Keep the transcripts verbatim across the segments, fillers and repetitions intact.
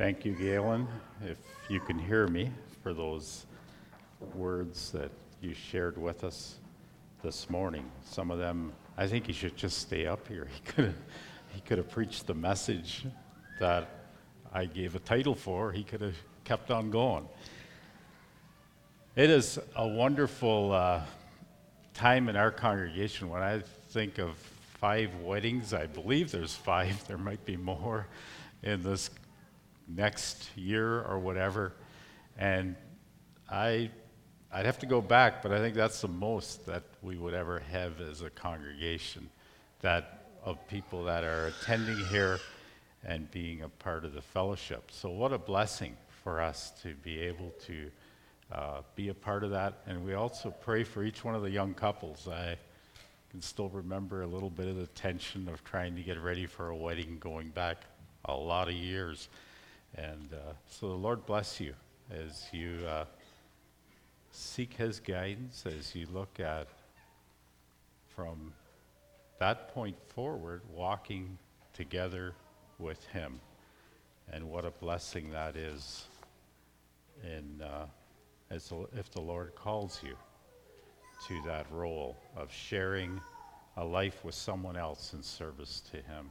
Thank you, Galen, if you can hear me, for those words that you shared with us this morning. Some of them, I think he should just stay up here. He could have, he could have preached the message that I gave a title for. He could have kept on going. It is a wonderful uh, time in our congregation. When I think of five weddings, I believe there's five, there might be more in this next year or whatever, and I, I'd have to go back, but I think that's the most that we would ever have as a congregation, that of people that are attending here and being a part of the fellowship. So what a blessing for us to be able to uh, be a part of that. And we also pray for each one of the young couples. I can still remember a little bit of the tension of trying to get ready for a wedding going back a lot of years. And uh, so the Lord bless you as you uh, seek His guidance, as you look at, from that point forward, walking together with Him. And what a blessing that is in, uh, as the, if the Lord calls you to that role of sharing a life with someone else in service to Him.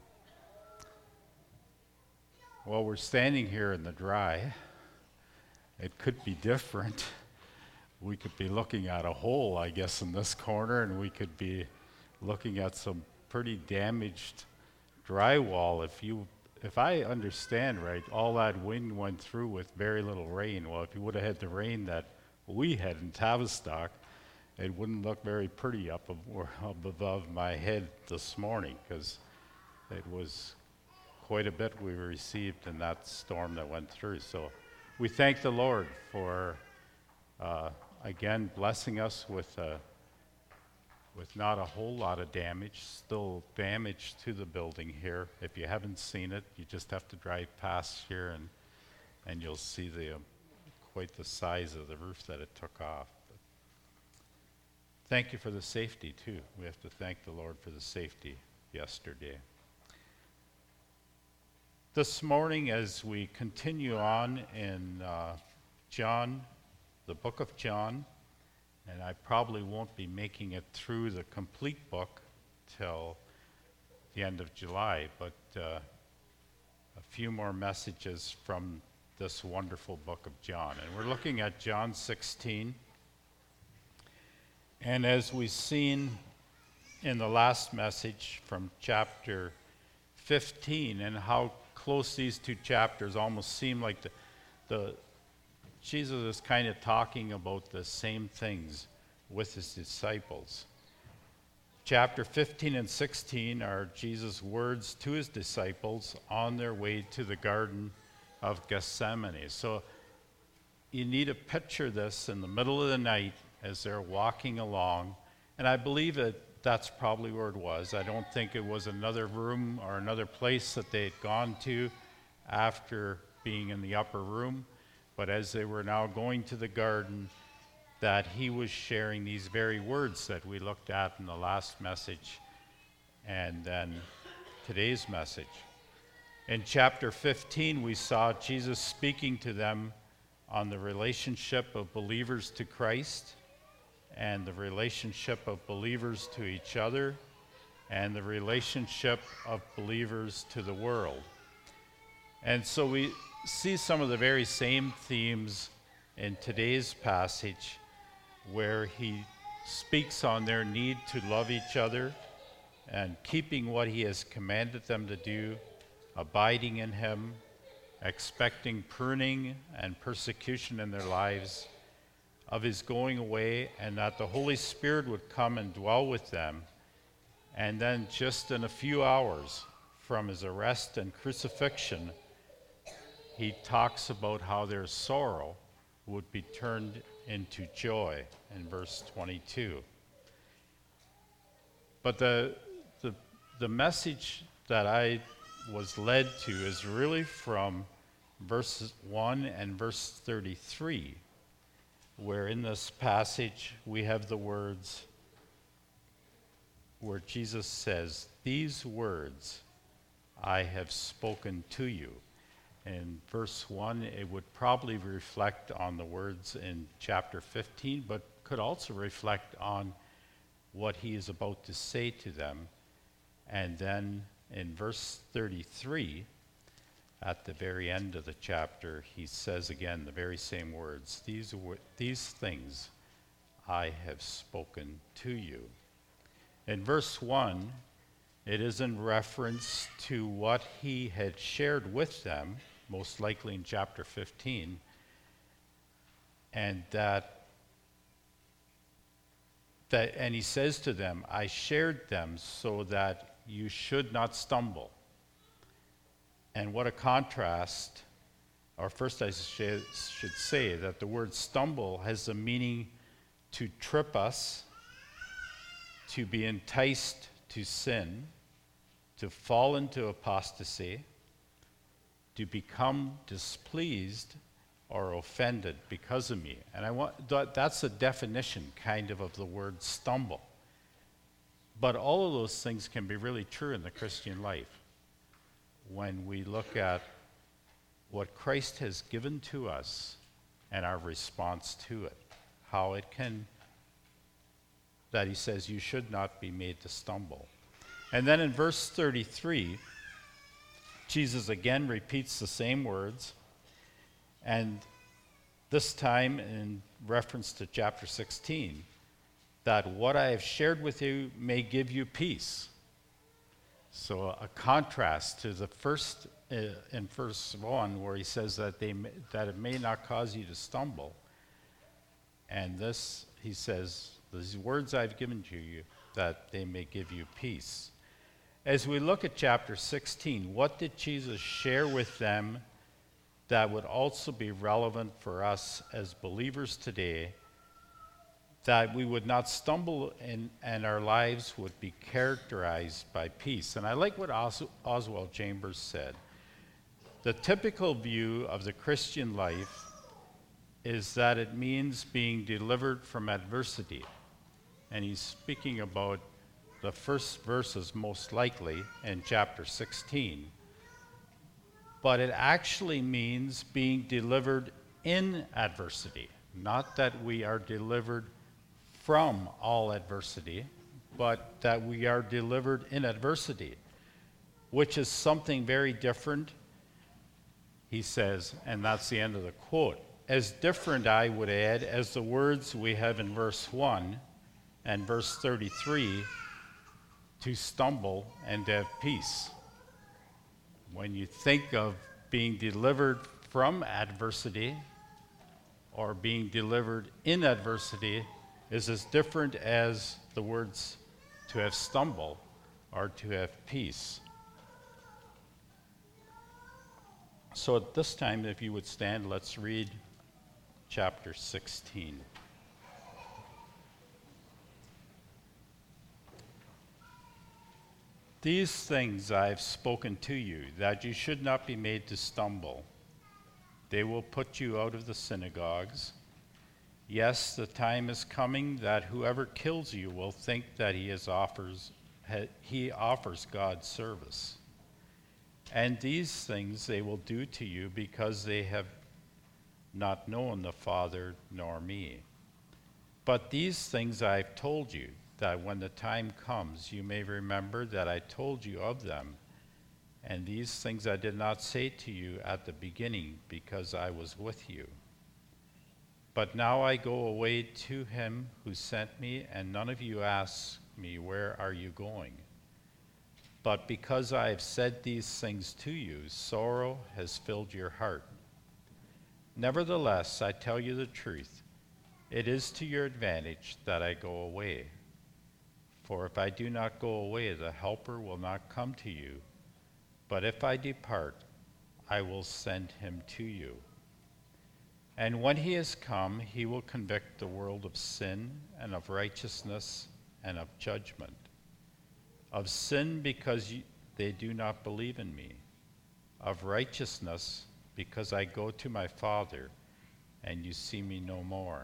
Well, we're standing here in the dry. It could be different. We could be looking at a hole, I guess, in this corner, and we could be looking at some pretty damaged drywall. If you, if I understand right, all that wind went through with very little rain. Well, if you would have had the rain that we had in Tavistock, it wouldn't look very pretty up, ab- or up above my head this morning, because it was quite a bit we received in that storm that went through. So we thank the Lord for, uh, again, blessing us with, uh, with not a whole lot of damage, still damage to the building here. If you haven't seen it, you just have to drive past here and, and you'll see the, um, quite the size of the roof that it took off. But thank you for the safety too. We have to thank the Lord for the safety yesterday. This morning, as we continue on in uh, John, the book of John, and I probably won't be making it through the complete book till the end of July, but uh, a few more messages from this wonderful book of John. And we're looking at John sixteen. And as we've seen in the last message from chapter fifteen, and how close these two chapters almost seem like the, the Jesus is kind of talking about the same things with his disciples. Chapter fifteen and sixteen are Jesus' words to his disciples on their way to the Garden of Gethsemane. So you need to picture this in the middle of the night as they're walking along, and I believe that that's probably where it was. I don't think it was another room or another place that they had gone to after being in the upper room, but as they were now going to the garden, that he was sharing these very words that we looked at in the last message and then today's message. In chapter fifteen, we saw Jesus speaking to them on the relationship of believers to Christ, and the relationship of believers to each other, and the relationship of believers to the world. And so we see some of the very same themes in today's passage, where he speaks on their need to love each other and keeping what he has commanded them to do, abiding in him, expecting pruning and persecution in their lives, of his going away, and that the Holy Spirit would come and dwell with them. And then just in a few hours from his arrest and crucifixion, he talks about how their sorrow would be turned into joy in verse twenty-two. But the, the, the message that I was led to is really from verse one and verse thirty-three, where in this passage we have the words where Jesus says, "These words I have spoken to you." in verse one, it would probably reflect on the words in chapter fifteen, but could also reflect on what he is about to say to them. And then in verse thirty-three, at the very end of the chapter, he says again the very same words, these, these things I have spoken to you. In verse one, it is in reference to what he had shared with them, most likely in chapter fifteen, and that, that and he says to them, I shared them so that you should not stumble. And what a contrast, or first I sh- should say that the word stumble has the meaning to trip us, to be enticed to sin, to fall into apostasy, to become displeased or offended because of me. And I want that, that's a definition kind of of the word stumble. But all of those things can be really true in the Christian life when we look at what Christ has given to us and our response to it, how it can, that he says you should not be made to stumble. And then in verse thirty-three, Jesus again repeats the same words, and this time in reference to chapter sixteen, that what I have shared with you may give you peace. So a contrast to the first, uh, in verse one, where he says that, they may, that it may not cause you to stumble. And this, he says, these words I've given to you, that they may give you peace. As we look at chapter sixteen, what did Jesus share with them that would also be relevant for us as believers today, that we would not stumble in, and our lives would be characterized by peace? And I like what Os- Oswald Chambers said. The typical view of the Christian life is that it means being delivered from adversity. And he's speaking about the first verses most likely in chapter sixteen. But it actually means being delivered in adversity, not that we are delivered from all adversity, but that we are delivered in adversity, which is something very different, he says, and that's the end of the quote. As different, I would add, as the words we have in verse one and verse thirty-three, to stumble and to have peace. When you think of being delivered from adversity or being delivered in adversity, is as different as the words to have stumble or to have peace. So at this time, if you would stand, let's read chapter sixteen. These things I have spoken to you, that you should not be made to stumble. They will put you out of the synagogues. Yes, the time is coming that whoever kills you will think that he is offers he offers God service. And these things they will do to you because they have not known the Father nor me. But these things I have told you, that when the time comes you may remember that I told you of them. And these things I did not say to you at the beginning because I was with you. But now I go away to him who sent me, and none of you ask me, where are you going? But because I have said these things to you, sorrow has filled your heart. Nevertheless, I tell you the truth. It is to your advantage that I go away. For if I do not go away, the Helper will not come to you. But if I depart, I will send him to you. And when he has come, he will convict the world of sin and of righteousness and of judgment. Of sin, because you, they do not believe in me. Of righteousness, because I go to my Father, and you see me no more.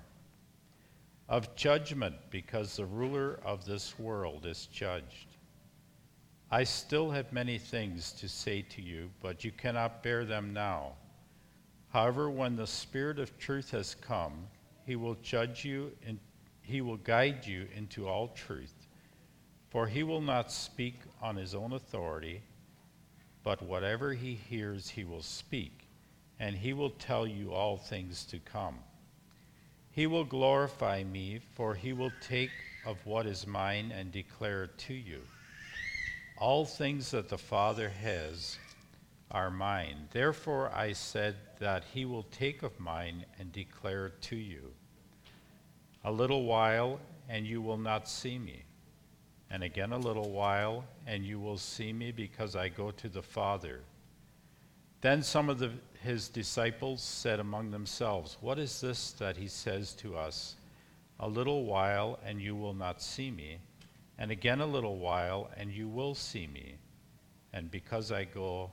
Of judgment, because the ruler of this world is judged. I still have many things to say to you, but you cannot bear them now. However, when the Spirit of truth has come, he will judge you and he will guide you into all truth. For he will not speak on his own authority, but whatever he hears he will speak, and he will tell you all things to come. He will glorify me, for he will take of what is mine and declare it to you. All things that the Father has are mine. Therefore I said that he will take of mine and declare it to you. A little while, and you will not see me. And again a little while, and you will see me, because I go to the Father. Then some of the, his disciples said among themselves, What is this that he says to us? A little while, and you will not see me. And again a little while, and you will see me. And because I go,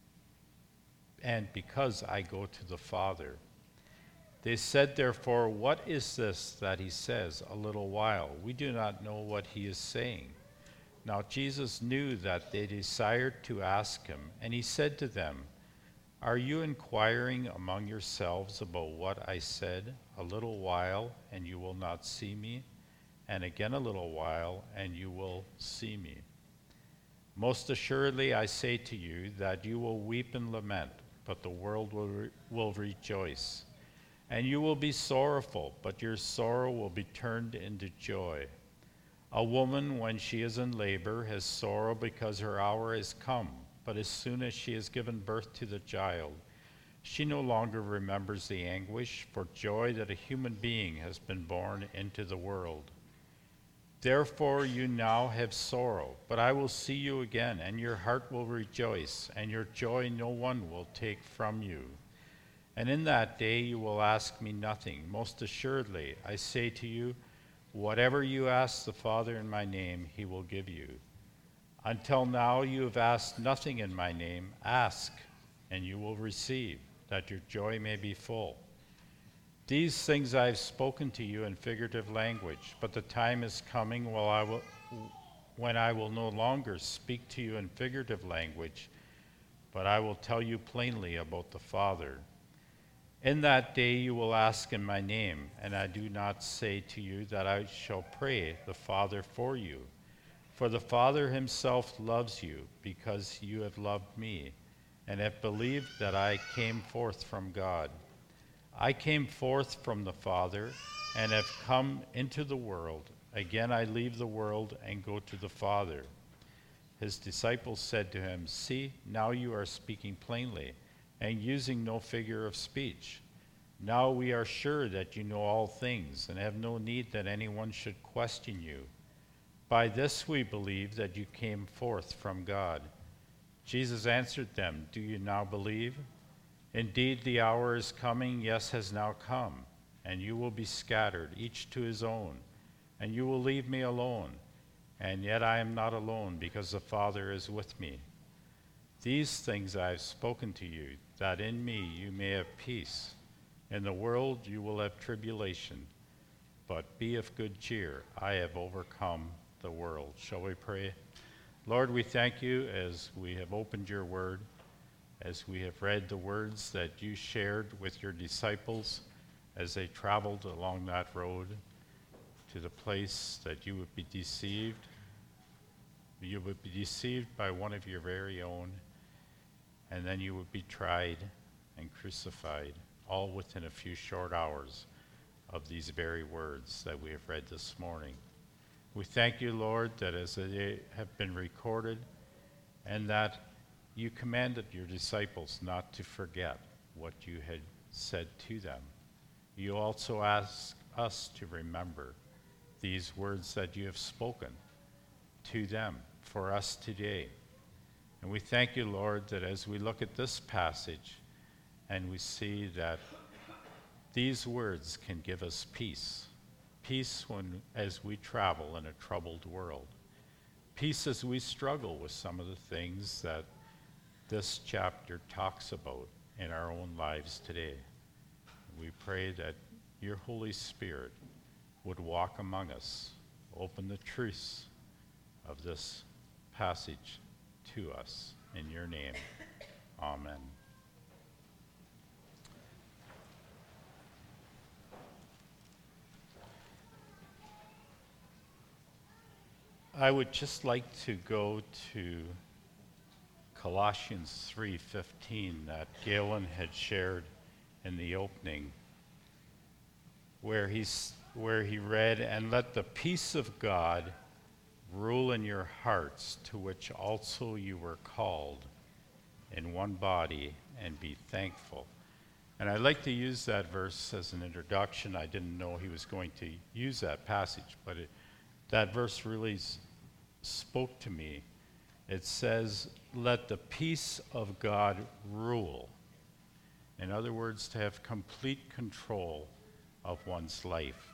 and because I go to the Father. They said, therefore, What is this that he says, a little while? We do not know what he is saying. Now Jesus knew that they desired to ask him, and he said to them, Are you inquiring among yourselves about what I said? A little while, and you will not see me, and again a little while, and you will see me. Most assuredly I say to you that you will weep and lament, but the world will, re- will rejoice. And you will be sorrowful, but your sorrow will be turned into joy. A woman, when she is in labor, has sorrow because her hour has come. But as soon as she has given birth to the child, she no longer remembers the anguish for joy that a human being has been born into the world. Therefore you now have sorrow, but I will see you again, and your heart will rejoice, and your joy no one will take from you. And in that day you will ask me nothing. Most assuredly, I say to you, whatever you ask the Father in my name, he will give you. Until now you have asked nothing in my name. Ask, and you will receive, that your joy may be full. These things I have spoken to you in figurative language, but the time is coming while I will, when I will no longer speak to you in figurative language, but I will tell you plainly about the Father. In that day you will ask in my name, and I do not say to you that I shall pray the Father for you. For the Father himself loves you, because you have loved me, and have believed that I came forth from God. I came forth from the Father, and have come into the world. Again I leave the world and go to the Father. His disciples said to him, See, now you are speaking plainly, and using no figure of speech. Now we are sure that you know all things, and have no need that anyone should question you. By this we believe that you came forth from God. Jesus answered them, Do you now believe? Indeed, the hour is coming, yes, has now come, and you will be scattered, each to his own, and you will leave me alone. And yet I am not alone, because the Father is with me. These things I have spoken to you, that in me you may have peace. In the world you will have tribulation, but be of good cheer. I have overcome the world. Shall we pray? Lord, we thank you as we have opened your word, as we have read the words that you shared with your disciples as they traveled along that road to the place that you would be deceived. You would be deceived by one of your very own, and then you would be tried and crucified, all within a few short hours of these very words that we have read this morning. We thank you, Lord, that as they have been recorded, and that you commanded your disciples not to forget what you had said to them. You also ask us to remember these words that you have spoken to them for us today. And we thank you, Lord, that as we look at this passage and we see that these words can give us peace, peace when as we travel in a troubled world, peace as we struggle with some of the things that this chapter talks about in our own lives today. We pray that your Holy Spirit would walk among us, open the truths of this passage to us. In your name, amen. I would just like to go to Colossians three fifteen that Galen had shared in the opening, where he's where he read, "And let the peace of God rule in your hearts, to which also you were called in one body, and be thankful." And I'd like to use that verse as an introduction. I didn't know he was going to use that passage, but it, that verse really s- spoke to me. It says, "Let the peace of God rule." In other words, to have complete control of one's life.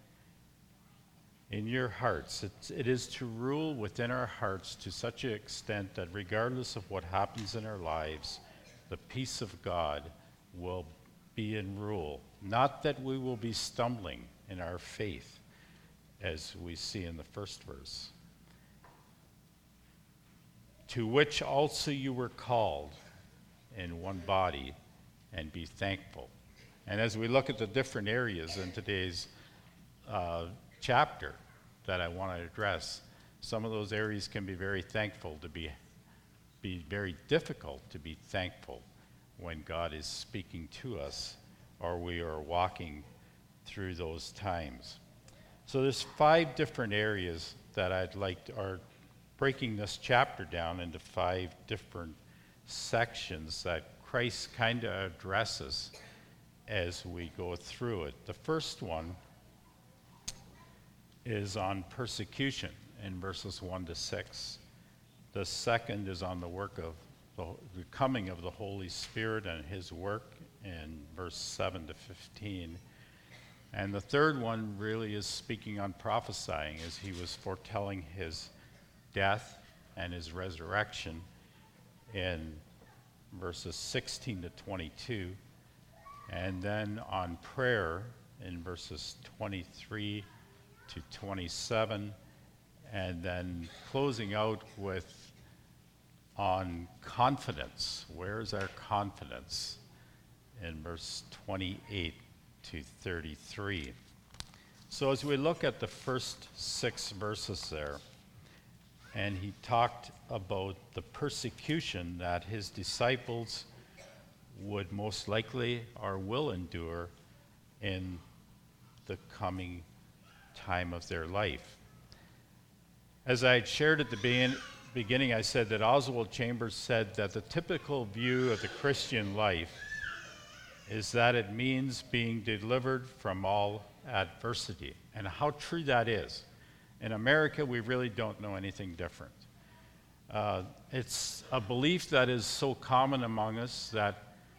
In your hearts, it's, it is to rule within our hearts to such an extent that regardless of what happens in our lives, the peace of God will be in rule. Not that we will be stumbling in our faith, as we see in the first verse. "To which also you were called in one body, and be thankful." And as we look at the different areas in today's uh, chapter that I want to address, some of those areas can be very thankful to be, be very difficult to be thankful when God is speaking to us or we are walking through those times. So there's five different areas that I'd like to, are breaking this chapter down into five different sections that Christ kind of addresses as we go through it. The first one is on persecution in verses one to six. The second is on the work of the, the coming of the Holy Spirit and his work in verse seven to fifteen. And the third one really is speaking on prophesying, as he was foretelling his death and his resurrection in verses sixteen to twenty-two. And then on prayer in verses twenty-three to twenty-seven, and then closing out with on confidence. Where is our confidence? In verse twenty-eight to thirty-three. So as we look at the first six verses there, and he talked about the persecution that his disciples would most likely or will endure in the coming time of their life. As I had shared at the be- beginning, I said that Oswald Chambers said that the typical view of the Christian life is that it means being delivered from all adversity. And how true that is. In America, we really don't know anything different. Uh, it's a belief that is so common among us that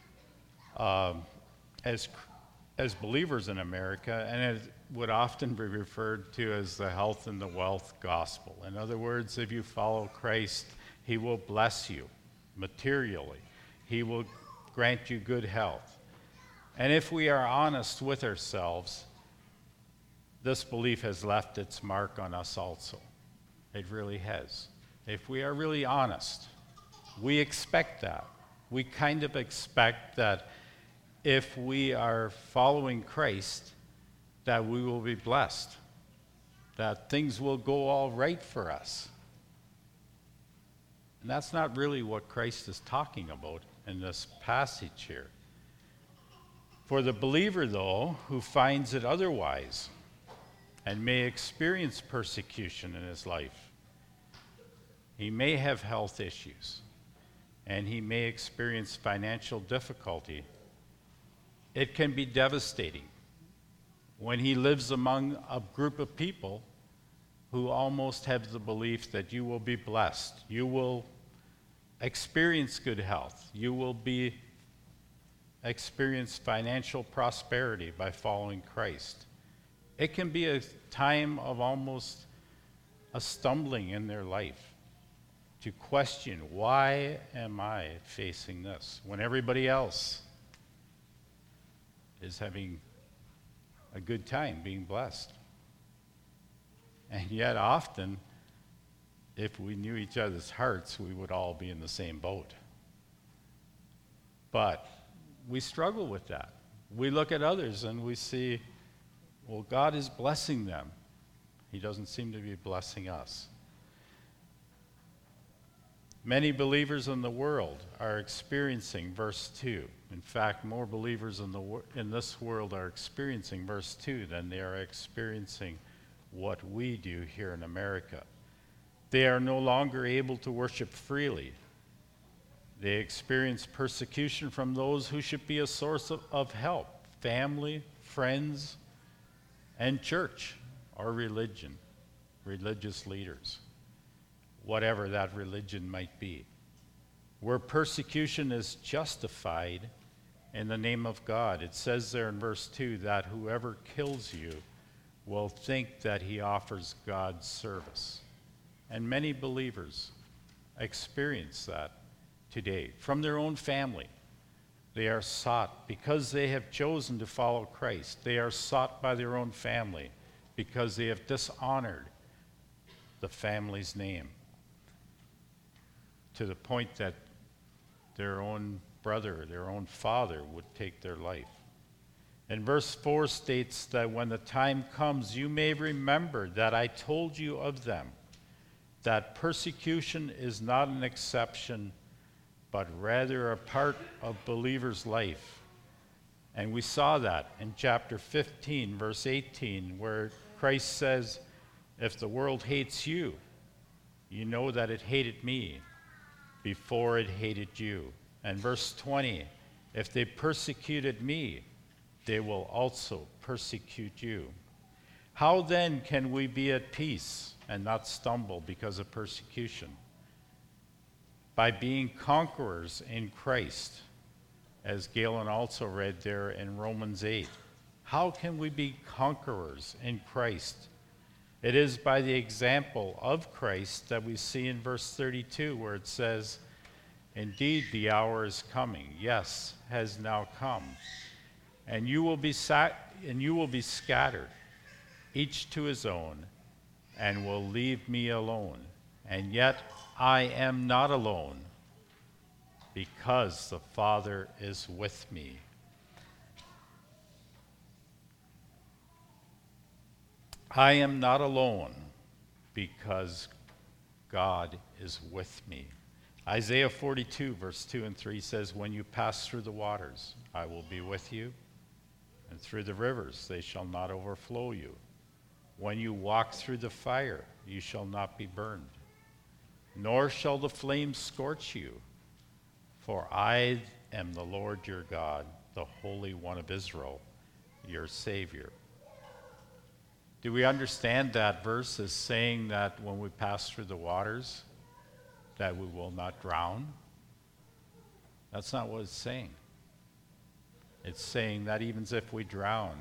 um, as as believers in America, and it would often be referred to as the health and the wealth gospel. In other words, if you follow Christ, he will bless you materially. He will grant you good health. And if we are honest with ourselves, this belief has left its mark on us also. It really has. If we are really honest, we expect that. We kind of expect that if we are following Christ, that we will be blessed, that things will go all right for us. And that's not really what Christ is talking about in this passage here. For the believer, though, who finds it otherwise and may experience persecution in his life, he may have health issues and he may experience financial difficulty. It can be devastating when he lives among a group of people who almost have the belief that you will be blessed, you will experience good health, you will be experience financial prosperity by following Christ. It can be a time of almost a stumbling in their life to question, why am I facing this when everybody else is having a good time being blessed? And yet often if we knew each other's hearts, we would all be in the same boat. But we struggle with that. We look at others and we see, well, God is blessing them. He doesn't seem to be blessing us. Many believers in the world are experiencing verse two. In fact, more believers in the wor- in this world are experiencing verse two than they are experiencing what we do here in America. They are no longer able to worship freely. They experience persecution from those who should be a source of, of help, family, friends, and church or religion, religious leaders, whatever that religion might be. Where persecution is justified in the name of God, it says there in verse two that whoever kills you will think that he offers God service. And many believers experience that today from their own family. They are sought because they have chosen to follow Christ. They are sought by their own family because they have dishonored the family's name to the point that their own brother, their own father would take their life. And verse four states that when the time comes, you may remember that I told you of them, that persecution is not an exception, but rather a part of believers' life. And we saw that in chapter fifteen, verse eighteen, where Christ says, if the world hates you, you know that it hated me before it hated you. And verse twenty, if they persecuted me, they will also persecute you. How then can we be at peace and not stumble because of persecution? By being conquerors in Christ, as Galen also read there in Romans eight. How can we be conquerors in Christ? It is by the example of Christ that we see in verse thirty-two, where it says, indeed, the hour is coming, yes, has now come, and you will be sat- and you will be scattered, each to his own, and will leave me alone. And yet I am not alone, because the Father is with me. I am not alone, because God is with me. Isaiah forty-two, verse two and three says, when you pass through the waters, I will be with you, and through the rivers, they shall not overflow you. When you walk through the fire, you shall not be burned, nor shall the flames scorch you. For I am the Lord your God, the Holy One of Israel, your Savior. Do we understand that verse as saying that when we pass through the waters, that we will not drown? That's not what it's saying. It's saying that even if we drown,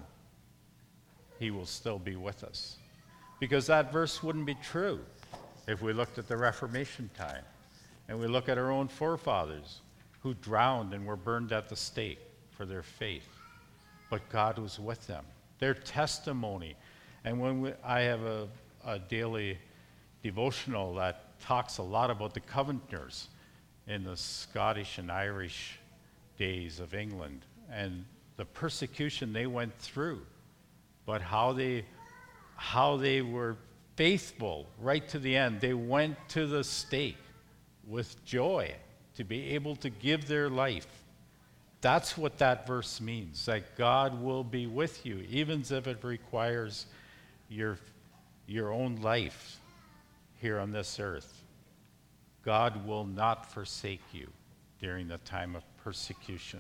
he will still be with us. Because that verse wouldn't be true if we looked at the Reformation time and we look at our own forefathers who drowned and were burned at the stake for their faith. But God was with them. Their testimony. And when we, I have a, a daily devotional that talks a lot about the Covenanters in the Scottish and Irish days of England and the persecution they went through, but how they how they were faithful right to the end. They went to the stake with joy to be able to give their life. That's what that verse means, that God will be with you, even if it requires your, your own life here on this earth. God will not forsake you during the time of persecution.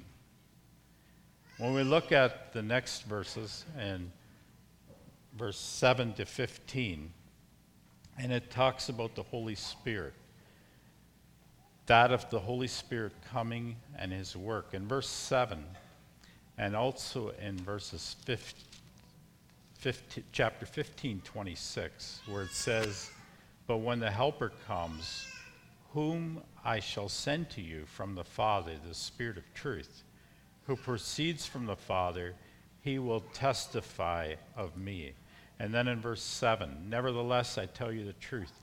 When we look at the next verses, and verse seven to fifteen, and it talks about the Holy Spirit, that of the Holy Spirit coming and his work. In verse seven, and also in verses fifteen, fifteen, chapter fifteen, twenty-six, where it says, but when the Helper comes, whom I shall send to you from the Father, the Spirit of truth, who proceeds from the Father, he will testify of me. And then in verse seven, nevertheless, I tell you the truth.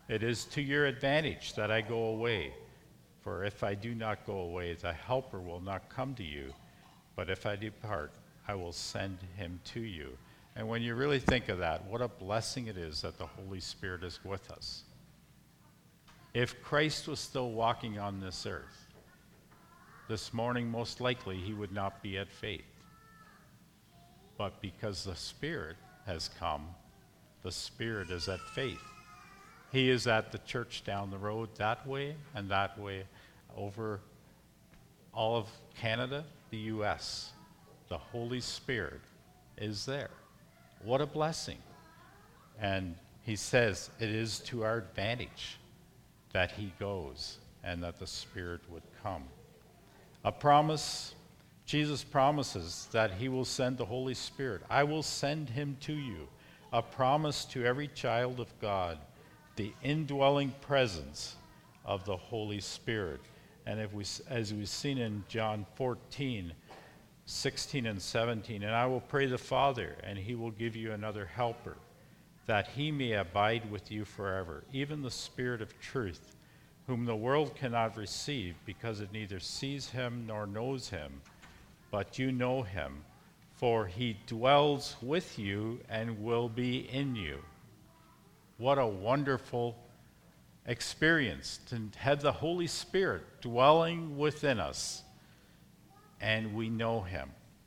It is to your advantage that I go away. For if I do not go away, the Helper will not come to you. But if I depart, I will send him to you. And when you really think of that, what a blessing it is that the Holy Spirit is with us. If Christ was still walking on this earth, this morning most likely he would not be at faith. But because the Spirit has come, the Spirit is at faith. He is at the church down the road that way and that way over all of Canada, the U S. The Holy Spirit is there. What a blessing. And he says it is to our advantage that he goes and that the Spirit would come. A promise, Jesus promises that he will send the Holy Spirit. I will send him to you. A promise to every child of God, the indwelling presence of the Holy Spirit. And if we, as we've seen in John fourteen, sixteen and seventeen, and I will pray the Father, and he will give you another helper, that he may abide with you forever, even the Spirit of truth, whom the world cannot receive, because it neither sees him nor knows him. But you know him, for he dwells with you and will be in you. What a wonderful experience to have the Holy Spirit dwelling within us, and we know him.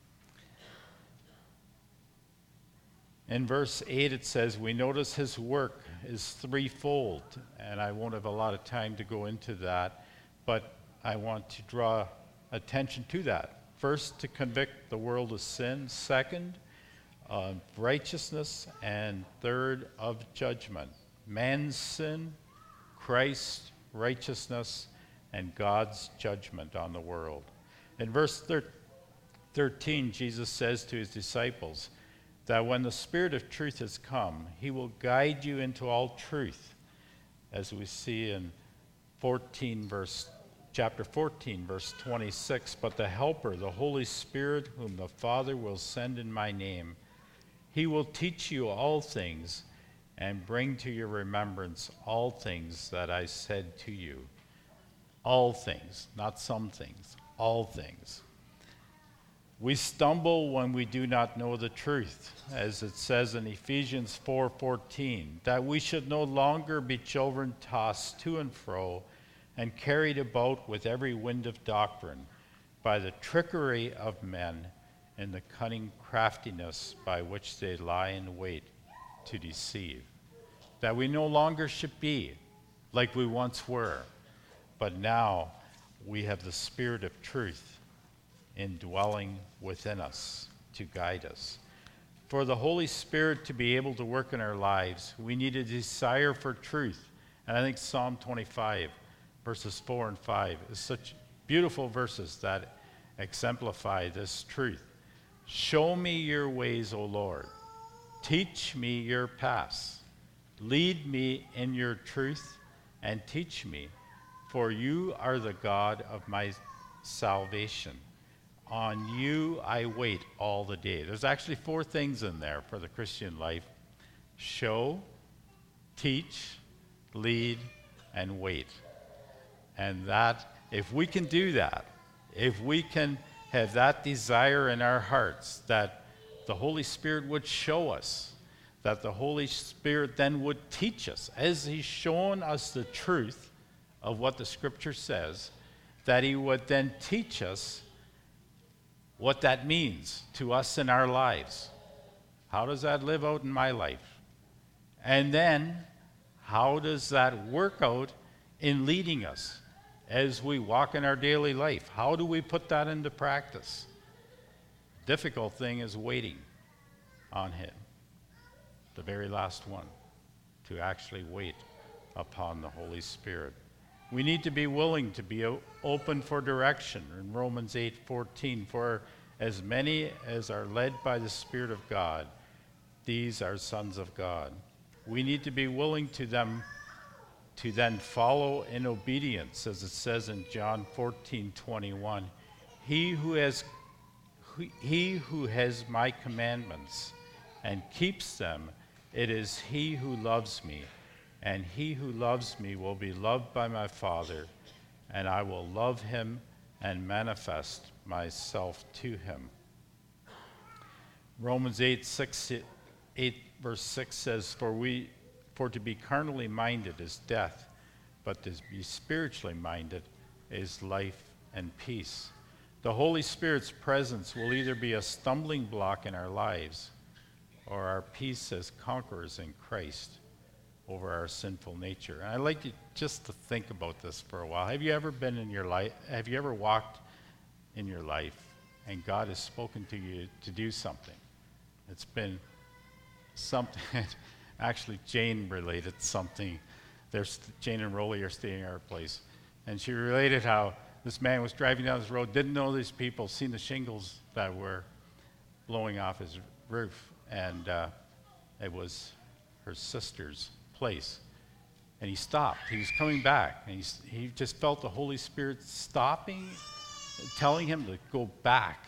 In verse eight it says, we notice his work is threefold, and I won't have a lot of time to go into that, but I want to draw attention to that. First, to convict the world of sin. Second, of righteousness. And third, of judgment. Man's sin, Christ's righteousness, and God's judgment on the world. In verse thirteen, Jesus says to his disciples that when the Spirit of truth has come, he will guide you into all truth, as we see in fourteen verse chapter fourteen, verse twenty-six. But the Helper, the Holy Spirit, whom the Father will send in my name, he will teach you all things and bring to your remembrance all things that I said to you. All things, not some things, all things. We stumble when we do not know the truth, as it says in Ephesians four fourteen, that we should no longer be children tossed to and fro and carried about with every wind of doctrine by the trickery of men and the cunning craftiness by which they lie in wait to deceive. That we no longer should be like we once were, but now we have the Spirit of truth indwelling within us to guide us. For the Holy Spirit to be able to work in our lives, we need a desire for truth. And I think Psalm twenty-five, verses four and five, is such beautiful verses that exemplify this truth. Show me your ways, O Lord. Teach me your paths. Lead me in your truth and teach me, for you are the God of my salvation. On you I wait all the day. There's actually four things in there for the Christian life: show, teach, lead, and wait. And that, if we can do that, if we can have that desire in our hearts, that the Holy Spirit would show us, that the Holy Spirit then would teach us, as he's shown us the truth of what the Scripture says, that he would then teach us what that means to us in our lives. How does that live out in my life? And then, how does that work out in leading us as we walk in our daily life? How do we put that into practice? Difficult thing is waiting on him, the very last one, to actually wait upon the Holy Spirit. We need to be willing to be open for direction. In Romans eight fourteen, for as many as are led by the Spirit of God, these are sons of God. We need to be willing to them to then follow in obedience, as it says in John fourteen twenty-one. He who has he who has my commandments and keeps them, it is he who loves me. And he who loves me will be loved by my Father, and I will love him and manifest myself to him. Romans eight, six, eight verse six says, For we, for to be carnally minded is death, but to be spiritually minded is life and peace. The Holy Spirit's presence will either be a stumbling block in our lives or our peace as conquerors in Christ over our sinful nature. And I'd like you just to think about this for a while. Have you ever been in your life, have you ever walked in your life and God has spoken to you to do something? It's been something, actually Jane related something. There's Jane and Rolly are staying at our place. And she related how this man was driving down this road, didn't know these people, seen the shingles that were blowing off his roof. And uh, it was her sister's place. And he stopped. He was coming back. And he's, he just felt the Holy Spirit stopping, telling him to go back.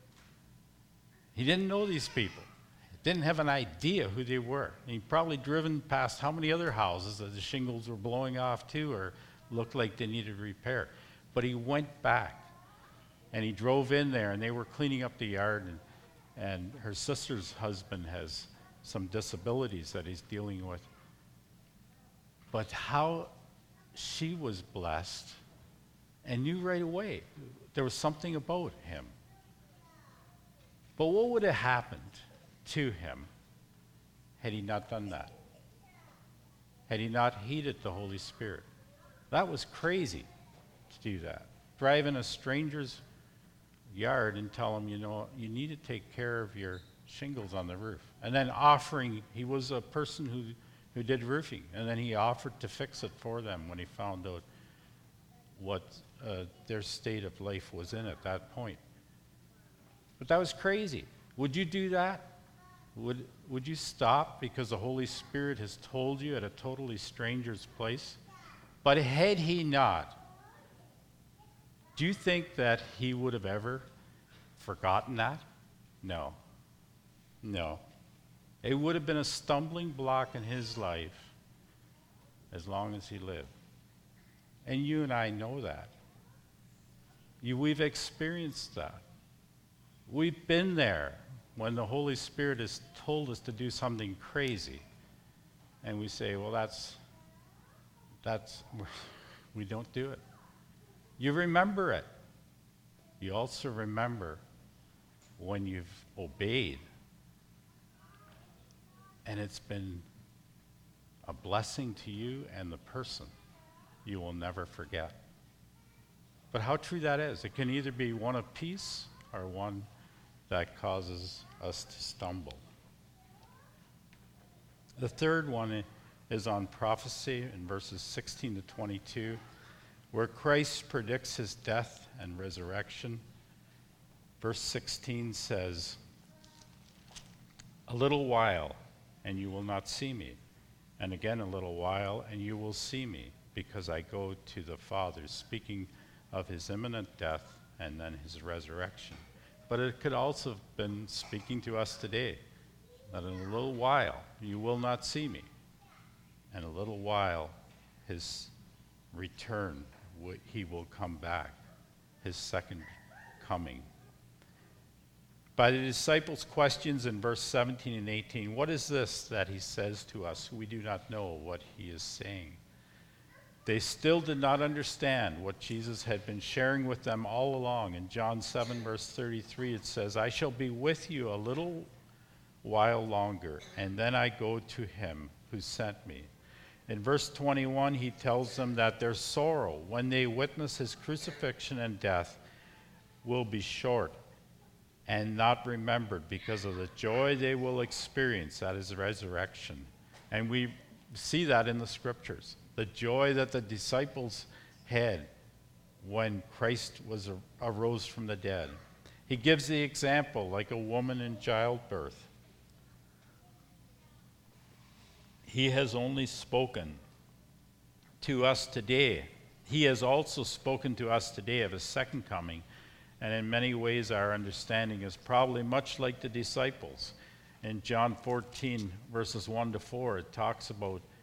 He didn't know these people. Didn't have an idea who they were. And he'd probably driven past how many other houses that the shingles were blowing off to or looked like they needed repair. But he went back. And he drove in there, and they were cleaning up the yard. And, and her sister's husband has some disabilities that he's dealing with. But how she was blessed and knew right away there was something about him. But what would have happened to him had he not done that? Had he not heeded the Holy Spirit? That was crazy to do that. Drive in a stranger's yard and tell him, you know, you need to take care of your shingles on the roof. And then offering, he was a person who, who did roofing, and then he offered to fix it for them when he found out what uh, their state of life was in at that point. But that was crazy. Would you do that? Would, would you stop because the Holy Spirit has told you at a totally stranger's place? But had he not, do you think that he would have ever forgotten that? No. No. It would have been a stumbling block in his life as long as he lived. And you and I know that. You, we've experienced that. We've been there when the Holy Spirit has told us to do something crazy. And we say, well, that's, that's, we don't do it. You remember it. You also remember when you've obeyed. And it's been a blessing to you and the person you will never forget. But how true that is. It can either be one of peace or one that causes us to stumble. The third one is on prophecy in verses sixteen to twenty-two, where Christ predicts his death and resurrection. Verse sixteen says, "A little while, and you will not see me. And again a little while, and you will see me, because I go to the Father," speaking of his imminent death and then his resurrection. But it could also have been speaking to us today, that in a little while you will not see me. And a little while his return, he will come back, his second coming. By the disciples' questions in verse seventeen and eighteen, what is this that he says to us? We do not know what he is saying. They still did not understand what Jesus had been sharing with them all along. In John seven, verse thirty-three, it says, "I shall be with you a little while longer, and then I go to him who sent me." In verse twenty-one, he tells them that their sorrow, when they witness his crucifixion and death, will be short and not remembered because of the joy they will experience at his resurrection. And we see that in the scriptures. The joy that the disciples had when Christ was arose from the dead. He gives the example like a woman in childbirth. He has only spoken to us today. He has also spoken to us today of his second coming, and in many ways our understanding is probably much like the disciples. In John fourteen, verses one to four, it talks about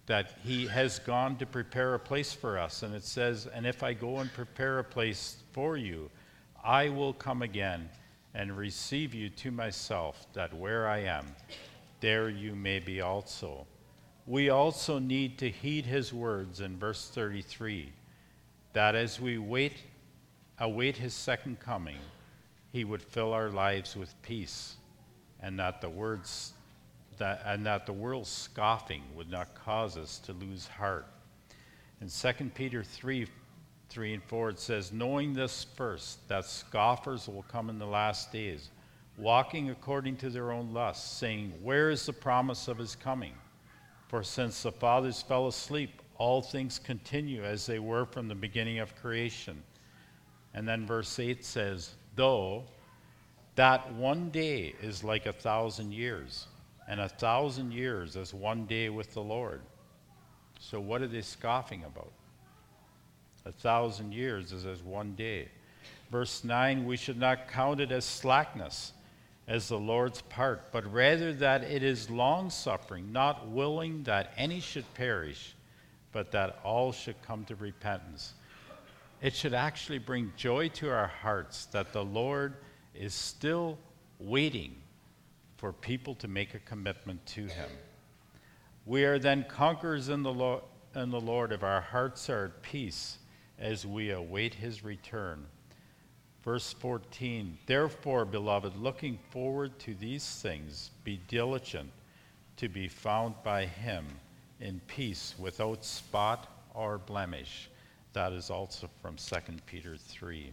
that he has gone to prepare a place for us. And it says, and if I go and prepare a place for you, I will come again and receive you to myself, that where I am, there you may be also. We also need to heed his words in verse thirty-three, that as we wait, await his second coming, he would fill our lives with peace, and that the words that and that the world's scoffing would not cause us to lose heart. In Second Peter three, three and four, it says, knowing this first, that scoffers will come in the last days, walking according to their own lusts, saying, where is the promise of his coming? For since the fathers fell asleep, all things continue as they were from the beginning of creation. And then verse eight says, though that one day is like a thousand years, and a thousand years as one day with the Lord. So what are they scoffing about? A thousand years is as one day. Verse nine, we should not count it as slackness, as the Lord's part, but rather that it is long-suffering, not willing that any should perish, but that all should come to repentance. It should actually bring joy to our hearts that the Lord is still waiting for people to make a commitment to him. We are then conquerors in the, Lo- in the Lord if our hearts are at peace as we await his return. Verse fourteen, therefore, beloved, looking forward to these things, be diligent to be found by him in peace, without spot or blemish. That is also from Second Peter three.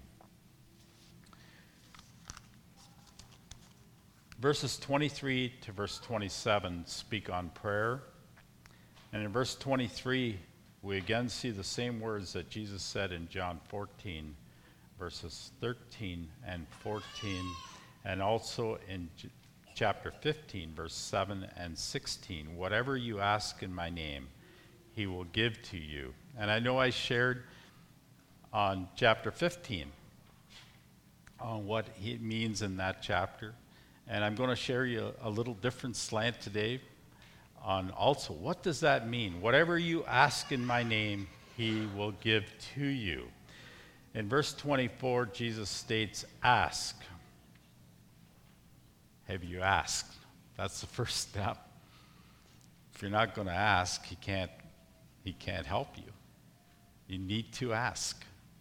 Verses twenty-three to verse twenty-seven speak on prayer. And in verse twenty-three, we again see the same words that Jesus said in John fourteen, verses thirteen and fourteen, and also in J- chapter fifteen, verse seven and sixteen. Whatever you ask in my name, he will give to you. And I know I shared on chapter fifteen on what it means in that chapter. And I'm going to share you a, a little different slant today on also what does that mean? Whatever you ask in my name, he will give to you. In verse twenty-four, Jesus states, ask. Have you asked? That's the first step. If you're not going to ask, he can't, he can't help you. You need to ask.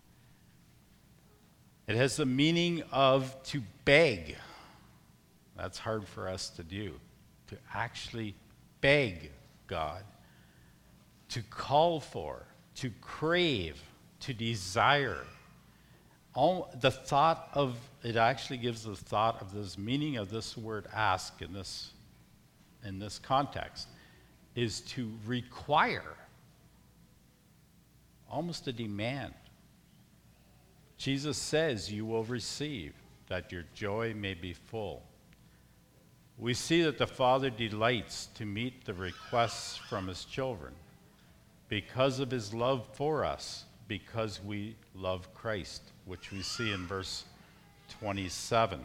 It has the meaning of to beg. That's hard for us to do, to actually beg God, to call for, to crave, to desire. All, the thought of, it actually gives the thought of this meaning of this word ask in this, in this context, is to require, almost a demand. Jesus says, you will receive, that your joy may be full. We see that the Father delights to meet the requests from his children because of his love for us, because we love Christ, which we see in verse twenty-seven.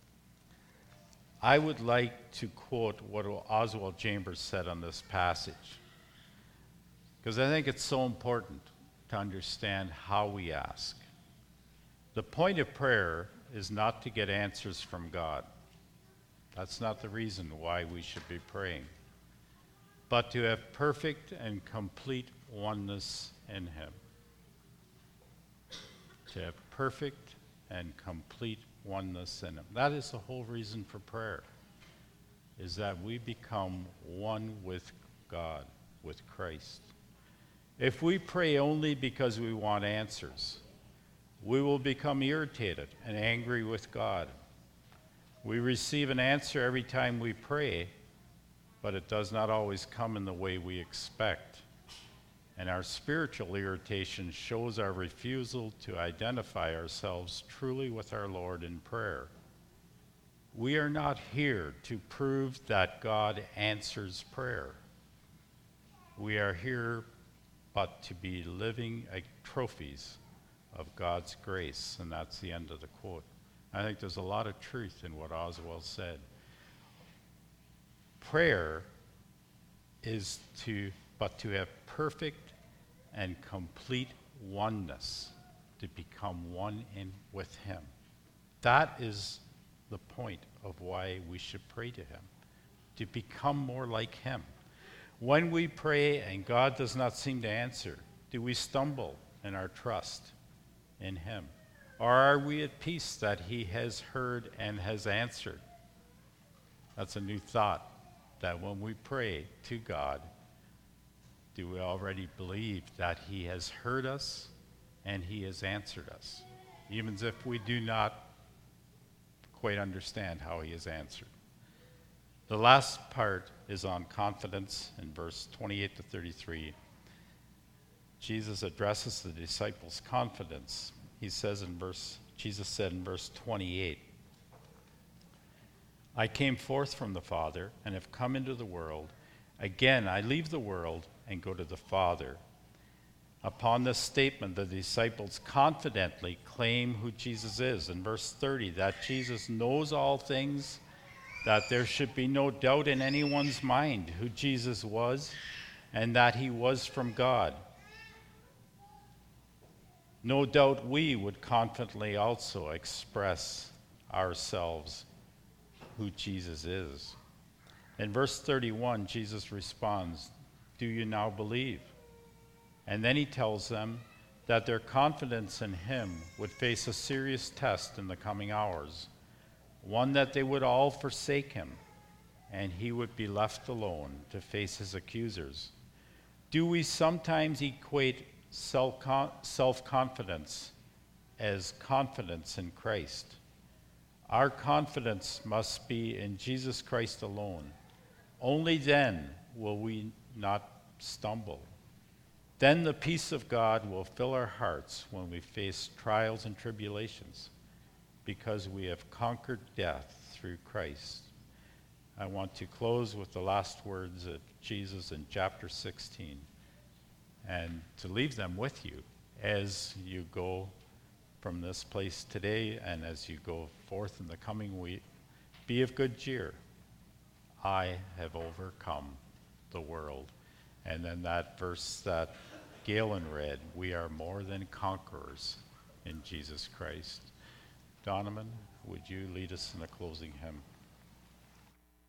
I would like to quote what Oswald Chambers said on this passage, because I think it's so important to understand how we ask. The point of prayer is not to get answers from God. That's not the reason why we should be praying, but to have perfect and complete oneness in him. To have perfect and complete oneness in him. That is the whole reason for prayer, is that we become one with God, with Christ. If we pray only because we want answers, we will become irritated and angry with God. We receive an answer every time we pray, but it does not always come in the way we expect. And our spiritual irritation shows our refusal to identify ourselves truly with our Lord in prayer. We are not here to prove that God answers prayer. We are here but to be living trophies of God's grace, and that's the end of the quote. I think there's a lot of truth in what Oswald said. Prayer is to but to have perfect and complete oneness, to become one in with him. That is the point of why we should pray to him, to become more like him. When we pray and God does not seem to answer, do we stumble in our trust in him? Or are we at peace that he has heard and has answered? That's a new thought, that when we pray to God, do we already believe that he has heard us and he has answered us, even if we do not quite understand how he has answered? The last part is on confidence in verse twenty-eight to thirty-three. Jesus addresses the disciples' confidence. He says in verse, Jesus said in verse twenty-eight, I came forth from the Father and have come into the world. Again, I leave the world and go to the Father. Upon this statement, the disciples confidently claim who Jesus is. In verse thirty, that Jesus knows all things, that there should be no doubt in anyone's mind who Jesus was, and that he was from God. No doubt we would confidently also express ourselves who Jesus is. In verse thirty-one, Jesus responds, do you now believe? And then he tells them that their confidence in him would face a serious test in the coming hours, one that they would all forsake him, and he would be left alone to face his accusers. Do we sometimes equate self-confidence as confidence in Christ? Our confidence must be in Jesus Christ alone. Only then will we not stumble. Then the peace of God will fill our hearts when we face trials and tribulations, because we have conquered death through Christ. I want to close with the last words of Jesus in chapter sixteen, and to leave them with you as you go from this place today and as you go forth in the coming week. Be of good cheer. I have overcome the world. And then that verse that Galen read, we are more than conquerors in Jesus Christ. Donovan, would you lead us in the closing hymn?